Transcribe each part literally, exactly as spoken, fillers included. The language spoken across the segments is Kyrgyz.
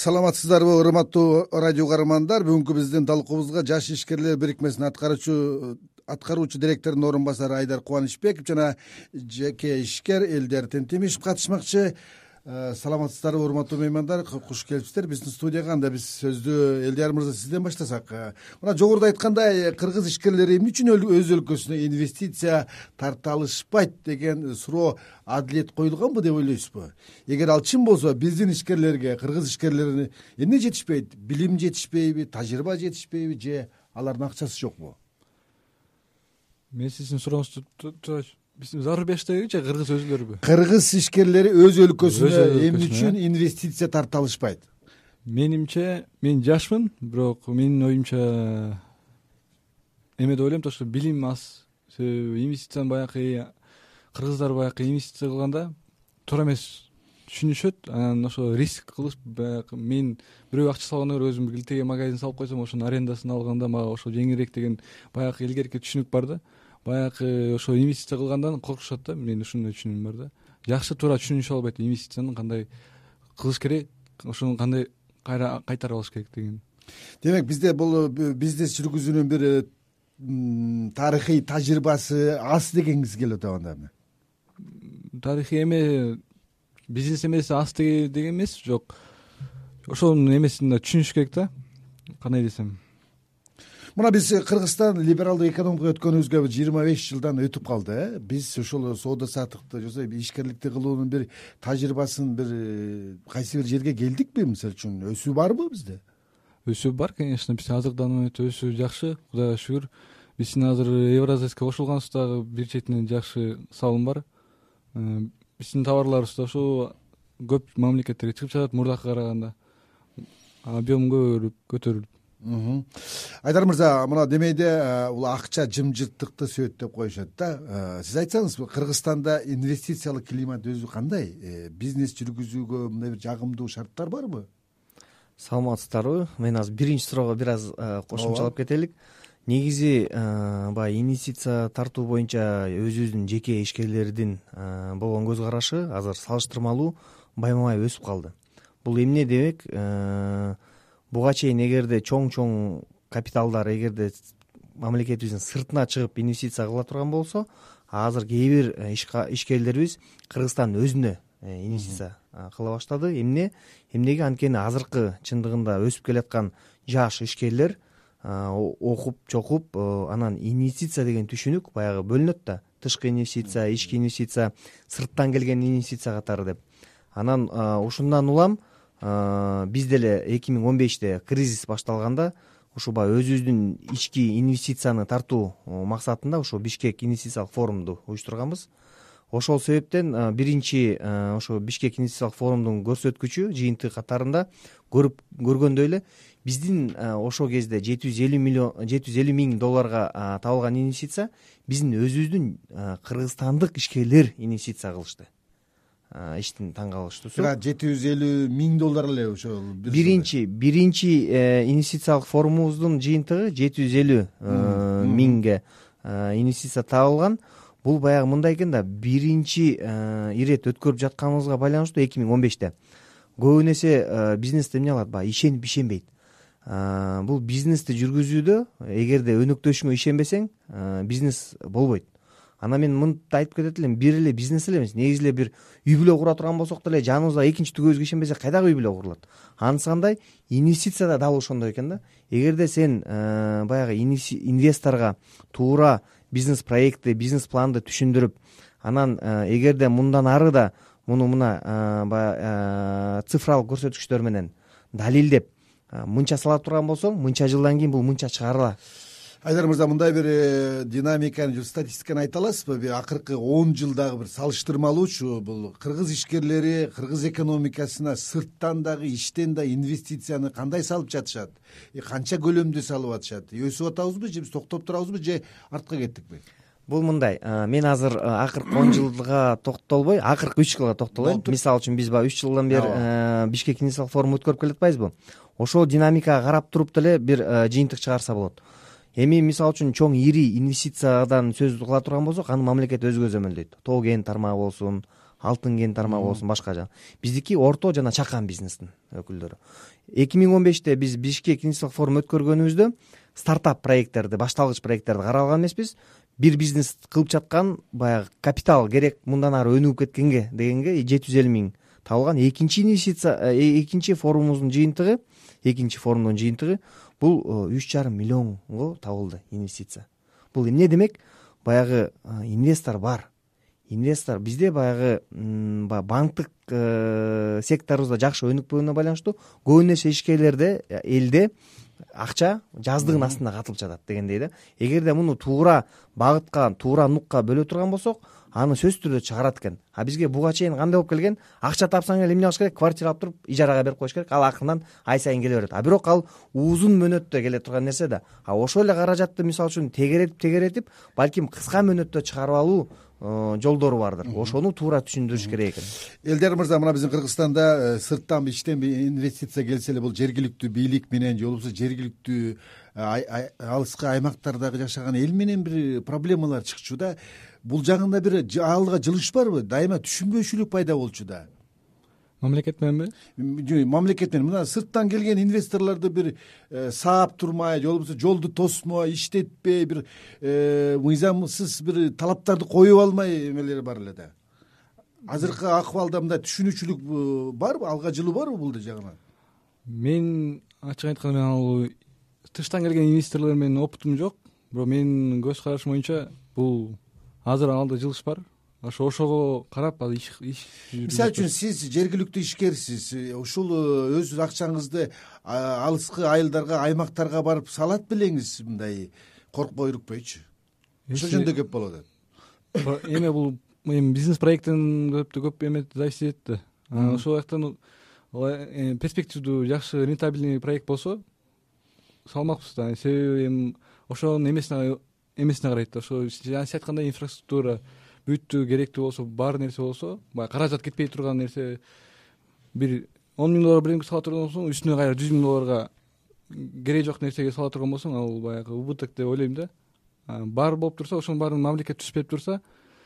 Саламатсыздарбы, урматтуу радио каармандар. Бүгүнкү биздин талкуубузга Жаш ишкерлер бирикмесинин аткаруучу аткаруучу директорунун орун басары Айдар Кубанычбеков жана жеке ишкер Элдер Тентемишев катышмакчы. Саламатсыздарбы, урматтуу меймандар, куш келипсиздер биздин студияга. Анда биз сөздү Элдер мырза сизден баштасак. Мына жогоруда айткандай, кыргыз ишкерлери эмне үчүн өз өлкөсүнө инвестиция тарта алышпайт деген суроо адилет коюлганбы деп ойлойсузбу? Эгер ал чын болсо, биздин ишкерлерге, кыргыз ишкерлерине эмне жетишпейт? Билим жетишпейби, тажрыйба жетишпейби же алардын акчасы жокпу? Мен сиздин сурооңузду биздин зарубеждеги же кыргыз өзүлөрүбү? Кыргыз ишкерлери өз өлкөсүнө эмне үчүн инвестиция тарта алышпайт? Менимче, мен жашмын, бирок менин оюмча эме деп ойлойм, ошо билим аз. Инвестицияны баягы кыргыздар баягы инвестиция кылганда туура эмес түшүнүшөт. Анан ошо риск кылып, баягы мен бирөө акча салгандан көрө өзүм килтеге магазин салып койсом, ошонун арендасын алганда мага ошо жеңилирээк деген баягы илгерки түшүнүк бар да. Баягы ошо инвестиция кылгандан коркушат да. Мен ушундай түшүнүгүм бар да. Жакшы туура түшүнүшө албайт инвестицияны кандай кылыш керек, ошону кандай кайра кайтарып алыш керек деген. Демек, бизде бул бизнес жүргүзүүнүн бир тарыхый тажрыйбасы аз дегениңиз келип атабы анда? Тарыхый эме бизнес эмеси аз деген эмес, жок. Ошонун эмесин да түшүнүш керек да. Кандай десем, мына биз Кыргызстан либералдык экономикага өткөнүбүзгө жыйырма беш жылдан өтүп калды, э? Биз ошол соода саттыкты жасап, ишкерликти кылуунун бир тажрыйбасын бир кайсы бир жерге келдикпи? Мисалы үчүн өсүү барбы бизде? Өсүү бар, конечно. Биз азырдан өтө өсүү жакшы, Кудайга шүгүр. Биздин азыр Евразийска кошулганыбызда бир четинен жакшы салым бар. Биздин товарларыбыз да ошо көп мамлекеттерге чыгып жатат мурдакка караганда. Объем көтөрүлүп. Айдар мырза, мына демейде бул акча жымжырттыкты сөйт деп коюшат да. Сиз айтсаңыз, Кыргызстанда инвестициялык климат өзү кандай? Бизнес жүргүзүүгө мындай бир жагымдуу шарттар барбы? Саламатсыздарбы? Мен азыр биринчи суроого бир аз кошумчалап кетелик. Негизи баягы инвестиция тартуу боюнча өзүбүздүн жеке ишкерлердин болгон көз карашы азыр салыштырмалуу байма-бай өсүп калды. Бул эмне демек? Буга чейин эгерде чоң-чоң капиталдар эгерде мамлекетибиздин сыртына чыгып инвестиция кыла турган болсо, азыр кээ бир ишкерлерибиз Кыргызстандын өзүнө инвестиция кыла баштады. Эмне? Эмнеге? Анткени азыркы чындыгында өсүп келаткан жаш ишкерлер окуп, чокуп, анан инвестиция деген түшүнүк баягы бөлүнөт да. Тышкы инвестиция, ички инвестиция, сырттан келген инвестиция катары деп. Анан ушундан улам биз деле эки миң он беште кризис башталганда ушу баягы өзүбүздүн ички инвестицияны тартуу максатында ошо Бишкек инвестициялык форумду уюштурганбыз. Ошол себептен биринчи ошо Бишкек инвестициялык форумдун көрсөткүчү жыйынтыгы катарында көрүп көргөндөй эле биздин ошол кезде жети жүз элүү миллион жети жүз элүү миң долларга табылган инвестиция биздин өзүбүздүн кыргызстандык ишкерлер инвестиция кылышты. Иштин таң калыштуусу жети жүз элүү миң доллар эле ошол биринчи биринчи инвестициялык форумубуздун жыйынтыгы жети жүз элүү миңге инвестиция табылган. Бул баягы мындай экен да, биринчи ирет өткөрүп жатканыбызга байланыштуу эки миң он беште. Көбүн эсе бизнесте эмне кылат? Баягы ишенип ишенбейт. Бул бизнести жүргүзүүдө эгерде өнөктөшүңө ишенбесең, бизнес болбойт. Ана мен мынтип айтып кетет элем, бир эле бизнес эле эмес, негизи эле бир үй бүлө кура турган болсок деле жаныбызда экинчи түгөзгө ишенбесек кайдагы үй бүлө курулат? Анысы кандай? Инвестиция да дал ошондой экен да. Эгерде сен баягы инвесторго туура бизнес проектти, бизнес планды түшүндүрүп, анан эгерде мындан ары да муну мына баягы цифралык көрсөткүчтөр менен далилдеп мынча сала турган болсоң, мынча жылдан кийин бул мынча чыгарыла. Айдар мырза, мындай бир динамиканы, статистиканы айта аласызбы? Бир акыркы он жылдагы бир салыштырмалуучу бул кыргыз ишкерлери кыргыз экономикасына сырттан дагы, иштен да инвестицияны кандай салып жатышат? Канча көлөмдө салып атышат? Өсүп атабызбы же биз токтоп турабызбы же артка кеттикпи? Бул мындай, мен азыр акыркы он жылга токтолбой, акыркы үч жылга токтолоюм. Мисалы үчүн биз баягы үч жылдан бери Бишкек инвестициялык форум өткөрүп келатпайбызбы? Ошол динамикага карап туруп деле бир жыйынтык чыгарса болот. Эми мисалы үчүн чоң ири инвестициядан сөз кыла турган болсок, аны мамлекет өзү көзөмөлдөйт. Тоо кен тармагы болсун, Алтын кен тармагы болсун, башка жана. Биздики орто жана чакан бизнестин өкүлдөрү. эки миң он беште биз Бишкек инвестициялык форум өткөргөнүбүздө стартап проекттерди, башталгыч проекттерди каралган эмеспиз. Бир бизнес кылып жаткан баягы капитал керек мындан ары өнүгүп кеткенге дегенге жети жүз элүү миң табылган. Экинчи инвестиция, экинчи форумубуздун жыйынтыгы, экинчи форумдун жыйынтыгы бул үч жарым миллионго табылды инвестиция. Бул эмне демек? Баягы инвестор бар. Инвестор бизде баягы банктык секторубузда жакшы өнүкпөгөнүнө байланыштуу көп нерсе ишкерлерде элде акча жаздыгын астында катылып жатат дегендей да. Эгерде муну туура багытка, туура нукка бөлө турган болсок, аны сөзсүз түрдө чыгарат экен. А бизге буга чейин кандай болуп келген? Акча тапсаң эле эмне кылыш керек? Квартира алып туруп ижарага берип коюш керек. Ал акырынан ай сайын келе берет. А бирок ал узун мөөнөттө келе турган нерсе да. А ошол эле каражатты мисалы үчүн тегеретип тегеретип, балким кыска мөөнөттө чыгарып алуу жолдору бардыр. Ошону туура түшүндүрүш керек экен. Элдер мырза, мына биздин Кыргызстанда сырттан иштен инвестиция келсе эле бул жергиликтүү бийлик менен же болбосо жергиликтүү алыскы аймактардагы жашаган эл менен бир проблемалар чыкчу да. Бул жагында бир алга жылыш барбы? Дайыма түшүнбөчүлүк пайда болчу да. Мамлекет мененби? Мамлекет менен. Мына сырттан келген инвесторлорду бир саап турмай, же болбосо жолду тосмой, иштетпей, бир мыйзамсыз бир талаптарды коюп алмай эмелери бар эле да. Азыркы акыбалда мындай түшүнүүчүлүк барбы? Алга жылуу барбы бул жагынан? Мен ачык айтканда мен ал тыштан келген инвесторлор менен опытум жок. Бирок менин көз карашым боюнча бул азыр алда жылыш бар. Ошо ошого карап ал иш мисалы үчүн сиз жергиликтүү ишкерсиз, ушул өз акчаңызды алыскы айылдарга, аймактарга барып салат белеңиз, мындай коркпой үрүкпөйчү. Ошол жөнүндө кеп болот да. Эме бул эми бизнес проекттен көптө көп эме зависит этти. Ошол жактан перспективдүү жакшы рентабельный проект болсо салмакпыз да. Себеби эми ошонун эмесине эмесине карайт. Ошо жана сиз айткандай инфраструктура бүттү керектүү болсо, бар нерсе болсо, баягы каражат кетпей турган нерсе, бир он миң доллар биринги сала турган болсоң, үстүнө кайра жүз миң долларга кереги жок нерсеге сала турган болсоң, ал баягы убыток деп ойлойм да. Бар болуп турса, ошонун баарын мамлекет түшпөп турса,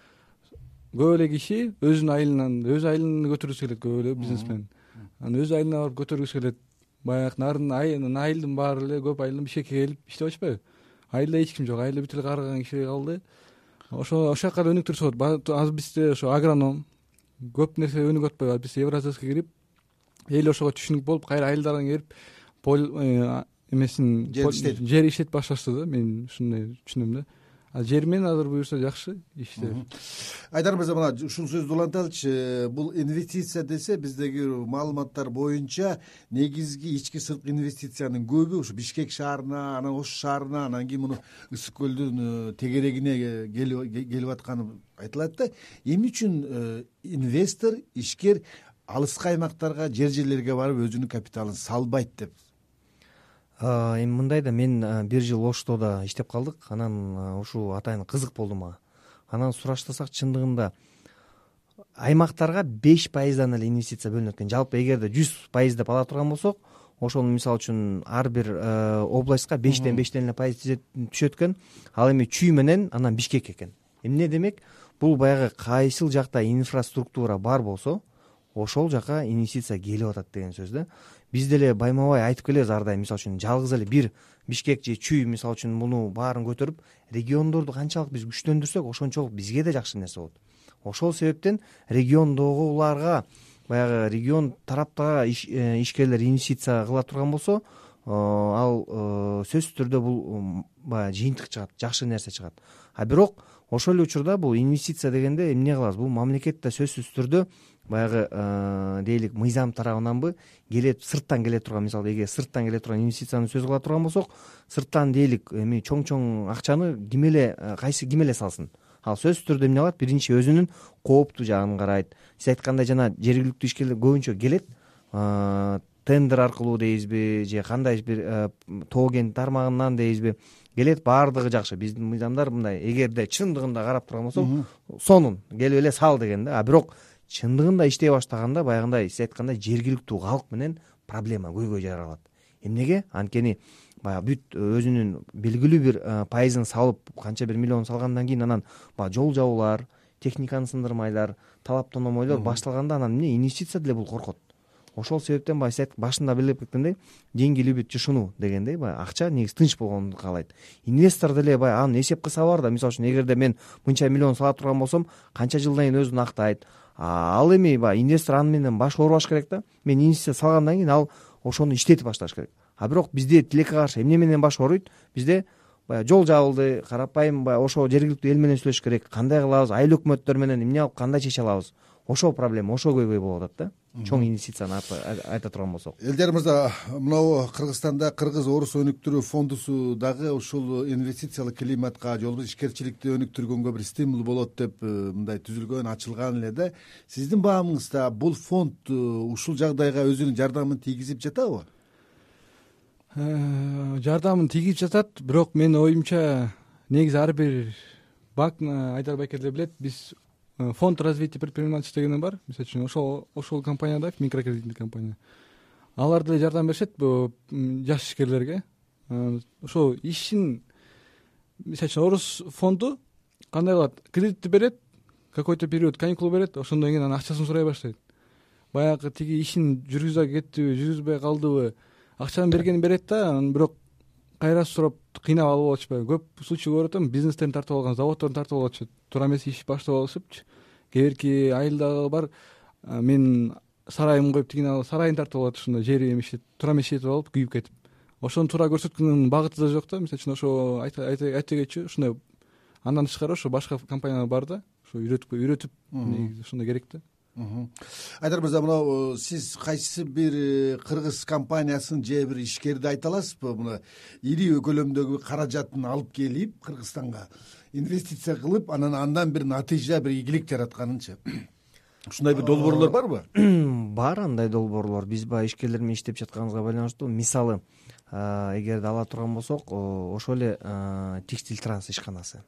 көп эле киши өзүнүн айылынан, өз айылын көтөргүсү келет, көп эле бизнесмен. Анан өз айылына барып көтөргүсү келет. Баягы нарын айылдын баары эле көп айылдын Бишкекке келип иштеп атышпайбы? Айылда эч ким жок, айылда бүт эле карыган киши калды. Ошо ошол жака өнүктүрсө болот. Азыр бизде ошо агроном көп нерсе өнүгүп атпайбы? Биз Евразияска кирип, эл ошого түшүнүк болуп, кайра айылдардан келип, пол эмесин жер иштетип башташты да. Мен ушундай түшүнөм да. А жер менен азыр буюрса жакшы иштер. Айдар мырза, мына ушул сөздү уланталычы. Бул инвестиция десе, биздеги маалыматтар боюнча негизги ички сырткы инвестициянын көбү ушу Бишкек шаарына, анан Ош шаарына, анан кийин муну Ысык көлдүн тегерегине келип атканы айтылат да. Эмне үчүн инвестор, ишкер алыскы аймактарга, жер жерлерге барып өзүнүн капиталын салбайт деп? Эми мындай да, мен бир жыл Ошто да иштеп калдык. Анан ушул атайын кызык болду мага. Анан сураштасак, чындыгында аймактарга беш пайыздан эле инвестиция бөлүнөт экен. Жалпы эгерде жүз пайыз деп ала турган болсок, ошону мисалы үчүн ар бир областка бештен бештен эле пайыз түшөт экен. Ал эми Чүй менен анан Бишкек экен. Эмне демек? Бул баягы кайсыл жакта инфраструктура бар болсо, ошол жака инвестиция келип атат деген сөз да. Биз деле байма-бай айтып келебиз ар дайым. Мисалы үчүн жалгыз эле бир Бишкек же Чүй мисалы үчүн муну баарын көтөрүп, региондорду канчалык биз күчтөндүрсөк, ошончолук бизге да жакшы нерсе болот. Ошол себептен региондогуларга, баягы регион тарапта ишкерлер инвестиция кыла турган болсо, ал сөзсүз түрдө бул баягы жыйынтык чыгат, жакшы нерсе чыгат. А бирок ошол эле учурда бул инвестиция дегенде эмне кылабыз? Бул мамлекетте сөзсүз түрдө баягы дейлик мыйзам тарабынанбы келет, сырттан келе турган, мисалы эгер сырттан келе турган инвестицияны сөз кыла турган болсок, сырттан дейлик эми чоң-чоң акчаны ким эле кайсы ким эле салсын? Ал сөзсүз түрдө эмне кылат? Биринчи өзүнүн кооптуу жагын карайт. Сиз айткандай жана жергиликтүү ишкерлер көбүнчө келет, тендер аркылуу дейбизби же кандай бир тоо кен тармагынан дейбизби, келет, баардыгы жакшы. Биздин мыйзамдар мындай, эгерде чындыгында карап турган болсок, сонун келип эле сал деген да. А бирок чындыгында иштей баштаганда баягындай сиз айткандай жергиликтүү калк менен проблема көйгөй жаралат. Эмнеге? Анткени баягы бүт өзүнүн белгилүү бир пайызын салып, канча бир миллион салгандан кийин анан баягы жол жабуулар, техниканы сындырмайлар, талап-тономойлор башталганда анан эмне инвестиция деле бул коркот. Ошол себептен баягы сиз башында белгилеп кеткендей, деньги любит тишину дегендей, баягы акча негизи тынч болгонду каалайт. Инвестор деле баягы анын эсеп кысабы бар да, мисалы үчүн эгерде мен мынча миллион сала турган болсом, канча жылдан кийин өзүн актайт. Ал эми баягы инвестор аны менен баш оорубаш керек да. Мен инвестиция салгандан кийин ал ошону иштетип башташ керек. А бирок бизде тилекке каршы эмне менен баш ооруйт? Бизде баягы жол жабылды, карапайым баягы ошо жергиликтүү эл менен сүйлөшүш керек. Кандай кылабыз? Айыл өкмөттөр менен эмне алып кандай чече алабыз? Ошол проблема, ошол көйгөй болуп атат да. Чоң инвестицияны айта турган болсок. Элдер мырза, мынау Кыргызстанда кыргыз орус өнүктүрүү фондусу дагы ушул инвестициялык климатка же болбосо ишкерчиликти өнүктүргөнгө бир стимул болот деп мындай түзүлгөн, ачылган эле да. Сиздин баамыңызда бул фонд ушул жагдайга өзүнүн жардамын тийгизип жатабы? Жардамын тийгизип жатат, бирок менин оюмча негизи ар бир банк, Айдар байке деле билет, биз фонд развития предпринимательства деген бар. Мисалы үчүн ошол ошол компанияда микрокредитный компания. Алар деле жардам беришет жаш ишкерлерге. Ошо ишин мисалы үчүн орус фонду кандай кылат? Кредитти берет, какой-то период каникул берет, ошондон кийин анан акчасын сурай баштайт. Баягы тиги ишин жүргүзө кеттиби, жүргүзбөй калдыбы, акчаны бергенин берет да, анан бирок кайра сурап кыйнап алып атышпайбы. Көп случай көрүп атам, бизнестерин тартып алган, заводдорун тартып алып атышат. Туура эмес иш баштап алышыпчы. Кээ бирки айылдагы бар, мен сарайымды коюп тигине сарайын тартып алып ушундай жери эми туура эмес иштетип алып күйүп кетип. Ошону туура көрсөткөндүн багыты да жок да. Мисалы үчүн ошо айта кетчү, ушундай андан тышкары ошо башка компаниялар бар да, ошо үйрөтүп үйрөтүп негизи ушундай керек да. Айдар мырза, мына сиз кайсы бир кыргыз компаниясын же бир ишкерди айта аласызбы? Мына ири көлөмдөгү каражатын алып келип Кыргызстанга инвестиция кылып, анан андан бир натыйжа, бир ийгилик жаратканынчы. Ушундай бир долбоорлор барбы? Бар андай долбоорлор. Биз баягы ишкерлер менен иштеп жатканыбызга байланыштуу. Мисалы, эгерде ала турган болсок, ошол эле Текстиль Транс ишканасы.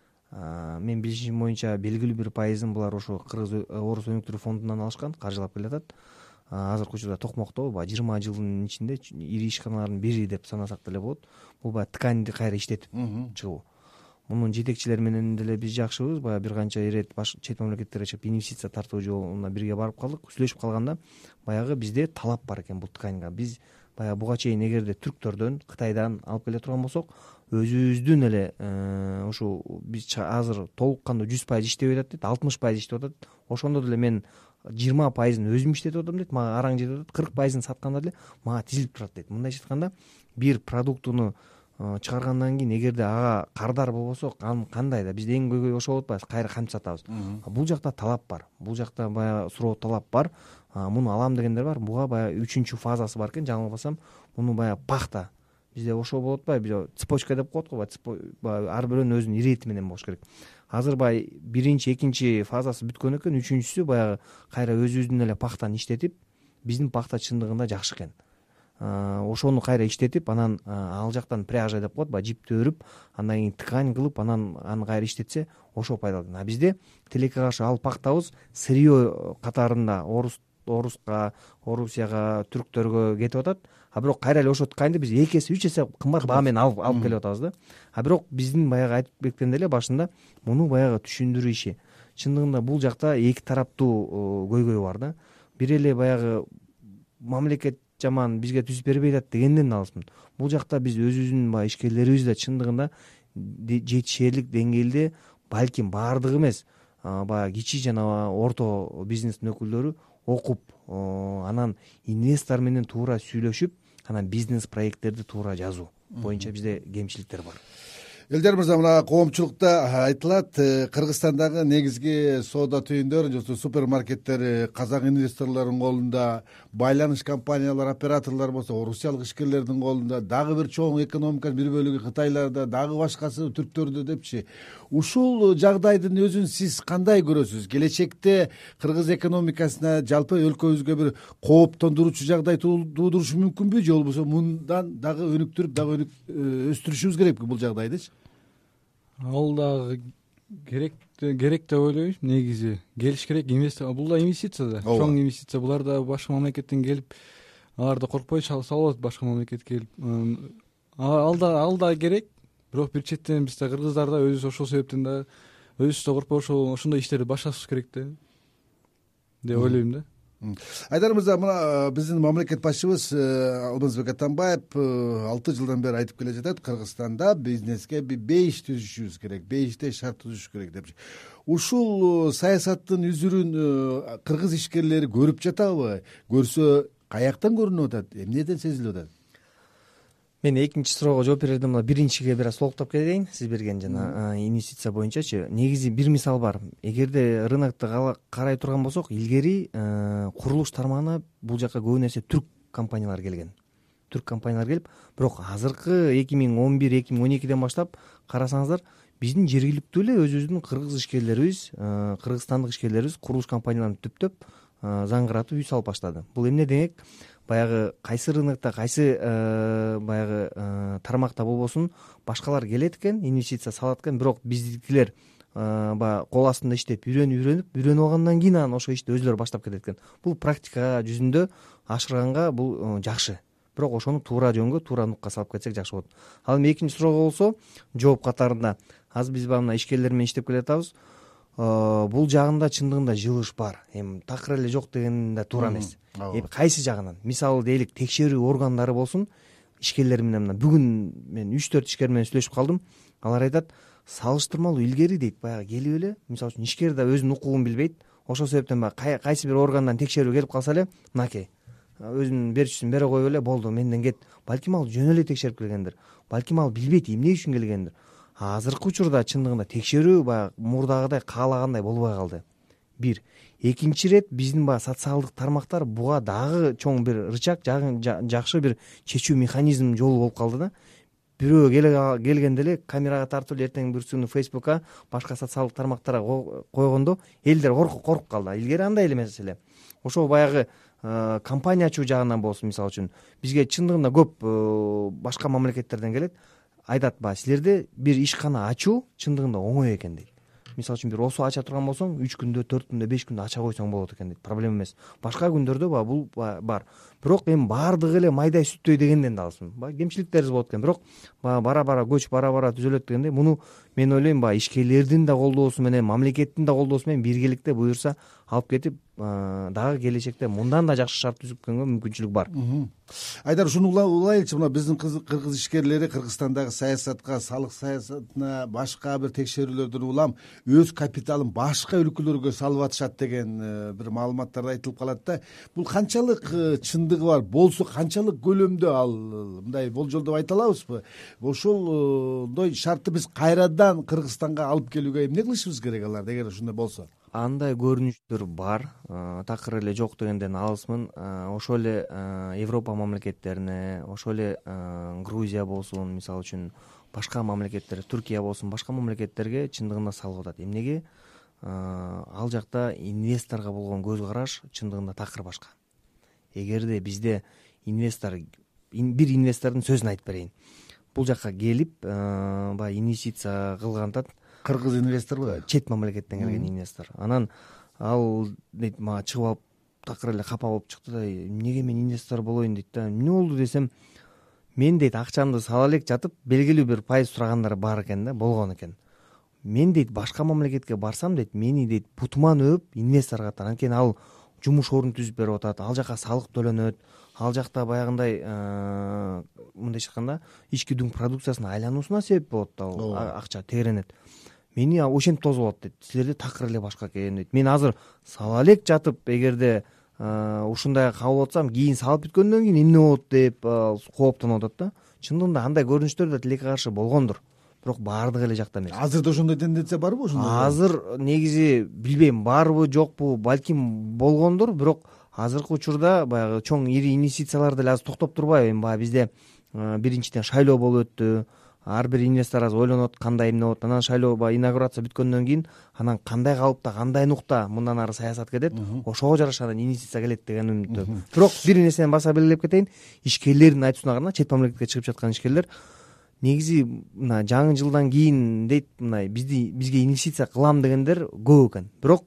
Мен билишим боюнча белгилүү бир пайызын булар ошо кыргыз орус өнүктүрүү фондунан алышкан, каржылап келатат. Азыркы учурда Токмокто баягы жыйырма жылдын ичинде ири ишканалардын бири деп санасак деле болот. Бул баягы тканьды кайра иштетип чыгуу. Мунун жетекчилери менен деле биз жакшыбыз. Баягы бир канча ирет чет мамлекеттерге чыгып инвестиция тартуу жолуна бирге барып калдык. Сүйлөшүп калганда баягы бизде талап бар экен бул тканьга. Биз баягы буга чейин эгерде түрктөрдөн, Кытайдан алып келе турган болсок, өзүбүздүн эле ушул биз азыр толук кандуу жүз пайыз иштебей атат дейт, алтымыш пайыз иштеп атат. Ошондо деле мен жыйырма пайызын өзүм иштетип атам дейт, мага араң жетип атат. кырк пайызын сатканда деле мага тизилип турат дейт. Мындайча айтканда, бир продуктуну чыгаргандан кийин эгерде ага кардар болбосо, аны кандай да бизде эң көйгөй ошол болуп атпайбы, кайра кантип сатабыз. Бул жакта талап бар. Бул жакта баягы суроо талап бар. Муну алам дегендер бар. Буга баягы үчүнчү фазасы бар экен, жаңылбасам. Муну баягы пахта. Бизде ошол болуп атпайбы? Биз цепочка деп коет го, баягы ар бирөөнүн өзүнүн ирети менен болуш керек. Азыр баягы биринчи, экинчи фазасы бүткөн экен, үчүнчүсү баягы кайра өзүбүздүн эле пахтаны иштетип, биздин пахта чындыгында жакшы экен. Ошону кайра иштетип, анан ал жактан пряжа деп коет, баягы жипти өрүп, андан кийин ткань кылып, анан аны кайра иштетсе, ошол пайдалуу. А бизде тилекке каршы ал пахтабыз сырье катарында орус Оруска, Орусияга, түрктөргө кетип атат. А бирок кайра эле ошо тканьды биз эки эсе, үч эсе кымбат баа менен алып алып келип атабыз да. А бирок биздин баягы айтып кеткендей эле башында муну баягы түшүндүрүү иши. Чындыгында бул жакта эки тараптуу көйгөй бар да. Бир эле баягы мамлекет жаман бизге түзүп бербей атат дегенден алысмын. Бул жакта биз өзүбүздүн баягы ишкерлерибиз да чындыгында жетишерлик деңгээлде, балким баардыгы эмес, баягы кичи жана орто бизнестин өкүлдөрү окуп, анан инвестор менен туура сүйлөшүп, анан бизнес проекттерди туура жазуу боюнча бизде кемчиликтер бар. Элдер мырза, мына коомчулукта айтылат, Кыргызстандагы негизги соода түйүндөр же супермаркеттер казак инвесторлордун колунда, байланыш компаниялар, операторлор болсо орусиялык ишкерлердин колунда, дагы бир чоң экономиканын бир бөлүгү Кытайларда, дагы башкасы түрктөрдө депчи. Ушул жагдайдын өзүн сиз кандай көрөсүз? Келечекте кыргыз экономикасына, жалпы өлкөбүзгө бир кооптондуруучу жагдай туудурушу мүмкүнбү, же болбосо мындан дагы өнүктүрүп, дагы өстүрүшүбүз керекпи бул жагдайды? Ал дагы керек керек деп ойлойм. Негизи келиш керек, инвестиция. Бул да инвестиция да, чоң инвестиция. Булар да башка мамлекеттен келип, алар да коркпой салат башка мамлекетке келип. Ал да ал да керек. Бирок бир четтен биз да кыргыздар да өзүбүз ошол себептен да өзүбүз да коркпош ошондой иштерди башташыбыз керек да деп ойлойм да. Айдар мырза, мына биздин мамлекет башчыбыз Алмазбек Атамбаев алты жылдан бери айтып келе жатат, Кыргызстанда бизнеске бейиш түзүшүбүз керек, бейиштей шарт түзүш керек деп. Ушул саясаттын үзүрүн кыргыз ишкерлери көрүп жатабы? Көрсө, каяктан көрүнүп атат, эмнеден сезилип атат? Мен экинчи суроого жооп берерде мына биринчиге бир аз толуктап кетейин. Сиз берген жана инвестиция боюнчачы негизи бир мисал бар. Эгерде рынокту карай турган болсок, илгери курулуш тармагына бул жака көбүн эсе түрк компаниялары келген. Түрк компаниялары келип, бирок азыркы эки миң он бир эки миң он экиден баштап карасаңыздар, биздин жергиликтүү эле өзүбүздүн кыргыз ишкерлерибиз, кыргызстандык ишкерлерибиз курулуш компанияларын түптөп заңгыратып үй салып баштады. Бул эмне демек? Баягы кайсы рынокто, кайсы баягы тармакта болбосун башкалар келет экен, инвестиция салат экен, бирок биздикилер баягы кол астында иштеп, үйрөнүп үйрөнүп, үйрөнүп алгандан кийин анан ошол ишти өзүлөрү баштап кетет экен. Бул практика жүзүндө ашырганга бул жакшы. Бирок ошону туура жөнгө, туура нукка салып кетсек жакшы болот. Ал эми экинчи суроого болсо, жооп катарында азыр биз баягы мына ишкерлер менен иштеп келатабыз. Бул жагында чындыгында жылыш бар. Эми такыр эле жок деген да туура эмес. Эми кайсы жагынан? Мисалы дейли, текшерүү органдары болсун, ишкерлер менен мына бүгүн мен үч төрт ишкер менен сүйлөшүп калдым. Алар айтат, салыштырмалуу илгери дейт, баягы келип эле, мисалы үчүн ишкер да өзүнүн укугун билбейт. Ошол себептен баягы кайсы бир органдан текшерүү келип калса эле, мынакей, өзүнүн берүүчүсүн бере коюп эле болду, менден кет. Балким ал жөн эле текшерип келгендир. Балким ал билбейт эмне үчүн келгендир. Азыркы учурда чындыгында текшерүү баягы мурдагыдай каалагандай болбой калды. Бир. Экинчи ирет биздин баягы социалдык тармактар буга дагы чоң бир рычаг, жакшы бир чечүү механизм жолу болуп калды да. Бирөө келгенде эле камерага тартып эле эртең бүрсүнү Фейсбукка, башка социалдык тармактарга койгондо элдер коркуп калды. Илгери андай эле эмес эле. Ошол баягы компания ачуу жагынан болсун, мисалы үчүн бизге чындыгында көп башка мамлекеттерден келет. Айтат, баягы силерде бир ишкана ачуу чындыгында оңой экен дейт. Мисалы үчүн бир осо ача турган болсоң, үч күндө, төрт күндө, беш күндө ача койсоң болот экен дейт. Проблема эмес. Башка күндөрдө баягы бул бар. Бирок эми баардыгы эле майдай сүттөй дегенден да алысмын. Баягы кемчиликтерибиз болот экен. Бирок баягы бара-бара көч бара-бара түзөлөт дегенде, муну мен ойлойм баягы ишкерлердин да колдоосу менен, мамлекеттин да колдоосу менен биргеликте буюрса алып кетип, дагы келечекте мындан да жакшы шарт түзүпкөнгө мүмкүнчүлүк бар. Айдар, ушуну улайлычы, мына биздин кыргыз ишкерлери Кыргызстандагы саясатка, салык саясатына, башка бир текшерүүлөрдөн улам өз капиталын башка өлкөлөргө салып атышат деген бир маалыматтар айтылып калат да. Бул канчалык чындыгы бар? Болсо канчалык көлөмдө ал мындай болжол деп айта алабызбы? Ошондой шартты биз кайрадан Кыргызстанга алып келүүгө эмне кылышыбыз керек аларды, эгер ушундай болсо? Андай көрүнүштөр бар, такыр эле жок дегенден алысмын. Ошол эле Европа мамлекеттерине, ошол эле Грузия болсун, мисалы үчүн башка мамлекеттер, Түркия болсун, башка мамлекеттерге чындыгында салып атат. Эмнеге? Ал жакта инвесторго болгон көз караш чындыгында такыр башка. Эгерде бизде инвестор, бир инвестордун сөзүн айтып берейин. Бул жакка келип, баягы инвестиция кылгантат. Кыргыз инвесторлор, чет мамлекеттен келген инвестор. Анан ал дейт, мага чыгып алып такыр эле капа болуп чыкты да, эмнеге мен инвестор болоюн дейт да. Эмне болду десем, мен дейт акчамды сала элек жатып, белгилүү бир пайыз сурагандар бар экен да, болгон экен. Мен дейт башка мамлекетке барсам дейт, мени дейт бутуман өп инвестор катары, анткени ал жумуш орун түзүп берип атат, ал жака салык төлөнөт, ал жакта баягындай мындайча айтканда ички дүң продукциясынын айлануусуна себеп болот, ал акча тегеренет. Мени ошентип тосуп алат дейт. Силерде такыр эле башка экен дейт. Мен азыр сала элек жатып, эгерде ушундай кабыл атсам, кийин салып бүткөндөн кийин эмне болот деп кооптонуп атат да. Чындыгында андай көрүнүштөр да тилекке каршы болгондур. Бирок баардыгы эле жакта эмес. Азырда ошондой тенденция барбы ошондой? Азыр негизи билбейм, барбы, жокпу, балким болгондур, бирок азыркы учурда баягы чоң ири инвестициялар деле азыр токтоп турбайбы? Эми баягы бизде биринчиден шайлоо болуп өттү. Ар бир инвестор азыр ойлонот, кандай эмне болот. Анан шайлоо баягы инаугурация бүткөндөн кийин анан кандай калыпта, кандай нукта мындан ары саясат кетет, ошого жараша анан инвестиция келет деген үмүттө. Бирок бир нерсени баса белгилеп кетейин, ишкерлердин айтуусуна караганда, чет мамлекетке чыгып жаткан ишкерлер негизи мына жаңы жылдан кийин дейт, мына бизди бизге инвестиция кылам дегендер көп экен. Бирок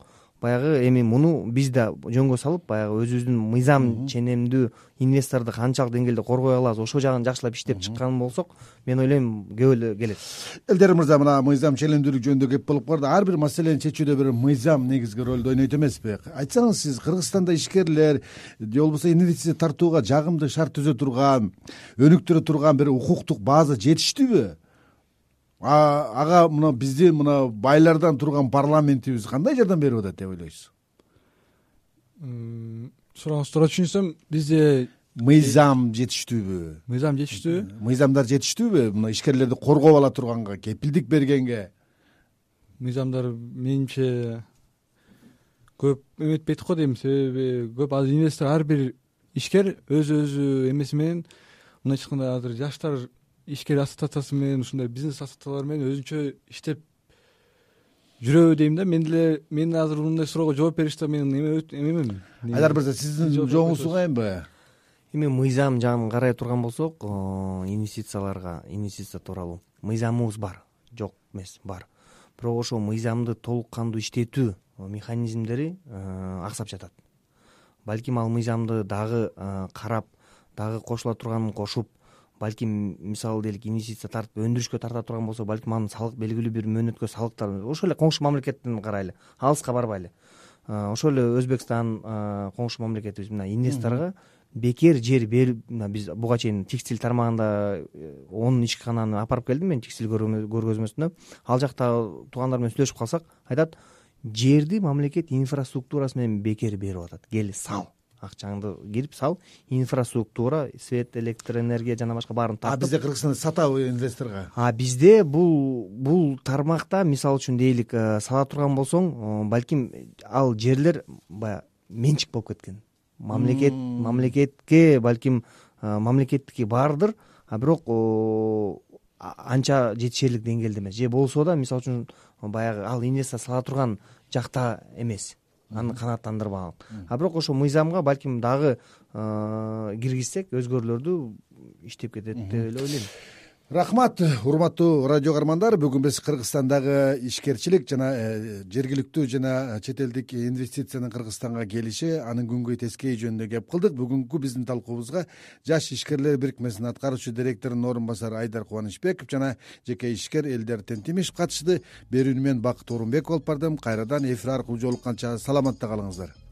баягы эми муну биз да жөнгө салып баягы өзүбүздүн мыйзам ченемдүү инвесторду канчалык деңгээлде коргой алабыз ошол жагын жакшылап иштеп чыккан болсок мен ойлойм көп эле келет. Элдер мырза, мына мыйзам ченемдүүлүк жөнүндө кеп болуп калды. Ар бир маселени чечүүдө бир мыйзам негизги ролду ойнойт эмеспи? Айтсаңыз, сиз Кыргызстанда ишкерлер же болбосо инвестиция тартууга жагымдуу шарт түзө турган, өнүктүрө турган бир укуктук база жетиштүүбү? Ага мына биздин мына байлардан турган парламентибиз кандай жардам берип атат деп ойлойсуз? Сурооңузду туура түшүнсөм, бизде мыйзам жетиштүүбү? Мыйзам жетиштүүбү? Мыйзамдар жетиштүүбү? Мына ишкерлерди коргоп ала турганга, кепилдик бергенге? Мыйзамдар менимче көп эметпейт го дейм. Себеби көп азыр инвестор, ар бир ишкер өз өзү эмеси менен, мындайча айтканда азыр жаштар ишкер ассоциациясы менен, ушундай бизнес ассоциациялар менен өзүнчө иштеп жүрөбү дейм да. Мен деле мен азыр мындай суроого жооп бериште мен эмемин. Айдар мырза, сиздин жоңуңуз сугайынбы? Эми мыйзам жагын карай турган болсок, инвестицияларга, инвестиция тууралуу мыйзамыбыз бар, жок эмес, бар. Бирок ошол мыйзамды толук кандуу иштетүү механизмдери аксап жатат. Балким ал мыйзамды дагы карап, дагы кошула турганын кошуп, балким мисалы делик инвестиция тартып өндүрүшкө тарта турган болсо, балким анын салык белгилүү бир мөөнөткө салыктар, ошол эле коңшу мамлекеттен карайлы, алыска барбайлы. Ошол эле Өзбекстан коңшу мамлекетибиз мына инвесторго бекер жер берип, биз буга чейин текстиль тармагында он ишкананы апарып келдим мен текстиль көргөзмөсүнө. Ал жакта туугандар менен сүйлөшүп калсак, айтат, жерди мамлекет инфраструктурасы менен бекер берип атат. Кел сал, акчаңды кирип сал, инфраструктура, свет, электр энергия жана башка баарын тартып. А бизде Кыргызстанда сатабы инвесторго? А бизде бул бул тармакта, мисалы үчүн дейлик, сала турган болсоң, балким ал жерлер баягы менчик болуп кеткен. Мамлекет мамлекетке балким мамлекеттики бардыр, а бирок анча жетишерлик деңгээлде эмес. Же болсо да, мисалы үчүн баягы ал инвестор сала турган жакта эмес, аны канааттандырбаган. А бирок ошо мыйзамга балким дагы киргизсек, өзгөрүүлөрдү иштеп кетет деп эле ойлойм. Рахмат, урматтуу радио каармандар. Бүгүн биз Кыргызстандагы ишкерчилик жана жергиликтүү жана чет элдик инвестициянын Кыргызстанга келиши, анын күнгөй тескейи жөнүндө кеп кылдык. Бүгүнкү биздин талкуубузга Жаш ишкерлер бирикмесинин аткаруучу директорунун орун басары Айдар Кубанычбеков жана жеке ишкер Элдер Тентимишев катышты. Берүүнү мен Бакыт Орунбеков алып бардым. Кайрадан эфир аркылуу жолукканча саламатта калыңыздар.